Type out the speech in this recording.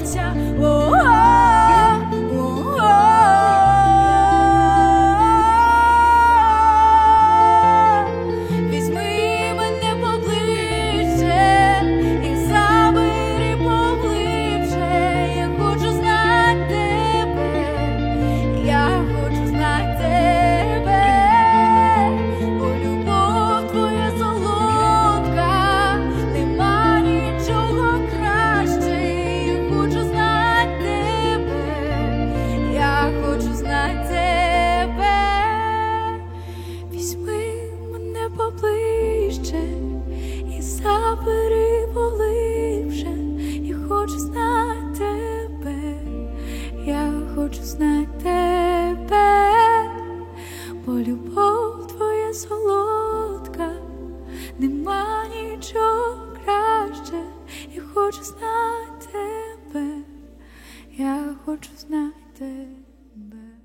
серця. Візьми мене поближче і забери поглибше. Я хочу знати тебе, я хочу знати тебе, бо любов твоя солодка, нема нічого краще. Я хочу знати тебе, я хочу знати тебе. Візьми мене поближче і забери поглибше. Я хочу знати тебе, я хочу знати тебе, бо любов твоя солодка, нема нічого краще. Я хочу знати тебе, я хочу знати тебе.